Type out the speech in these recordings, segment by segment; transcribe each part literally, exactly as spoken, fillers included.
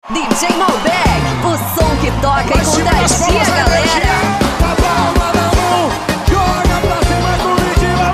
D J Malbec, o som que toca e contagia a galera. Joga pra cima do Curitiba.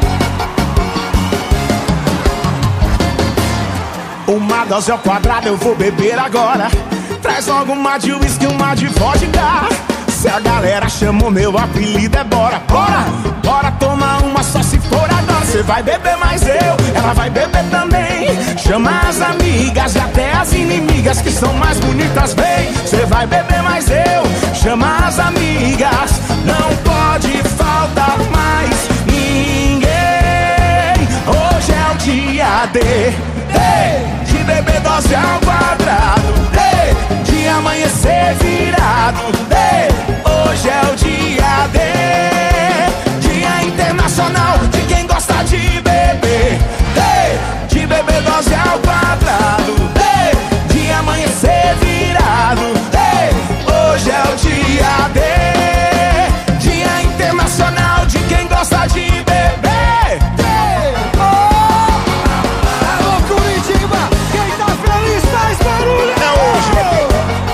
Uma dose ao quadrado eu vou beber agora. Traz logo uma de whisky, uma de vodka. Se a galera chamou, meu apelido é bora. Bora, bora tomar uma só se for agora. Cê vai beber mais eu, ela vai beber também. Chama as amigas e até as inimigas que são mais bonitas, vem. Cê vai beber mais eu, chama as amigas. Não pode faltar mais ninguém. Hoje é o dia de, de, de beber dose ao quadrado, de, de amanhecer virado, de. Hoje é o dia de, Dia Internacional de quem gosta de beber, de, de beber dose ao quadrado, de, de amanhecer virado, de. Hoje é o dia de, Dia Internacional de quem gosta de beber, de. Oh! Alô Curitiba, quem tá feliz faz barulho. É hoje.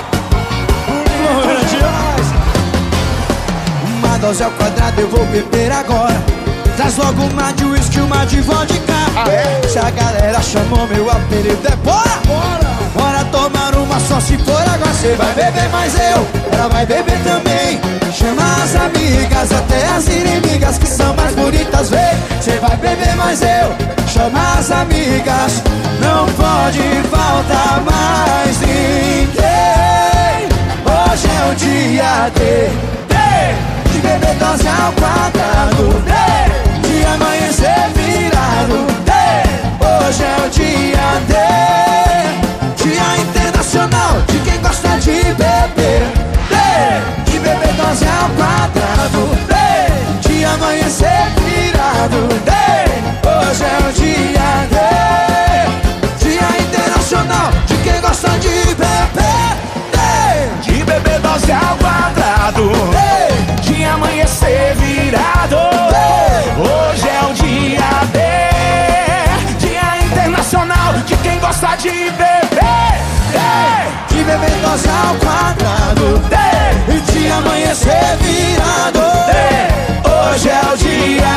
Uma dose ao quadrado eu vou beber agora. Traz logo uma de whisky, uma de vodka. Ah, é? Se a galera chamou, meu apelido é bora. Bora, bora tomar uma só se for agora. Cê vai beber mais eu, ela vai beber também. Chama as amigas, até as inimigas que são mais bonitas, vem. Cê vai beber mais eu, chama as amigas. Não pode faltar mais ninguém. Hoje é o dia de De beber dose ao quadrado, de, de amanhecer virado, de. Hoje é o dia de, Dia Internacional de quem gosta de beber, de, de beber dose ao quadrado, de, de amanhecer virado, de. Hoje é o dia de, Dia Internacional de quem gosta de beber, de, de beber dose ao quadrado, de, de amanhecer virado. Hoje é o dia de, Dia Internacional de quem gosta de beber, de, de beber dose ao quadrado, de, de amanhecer virado. Hoje é o dia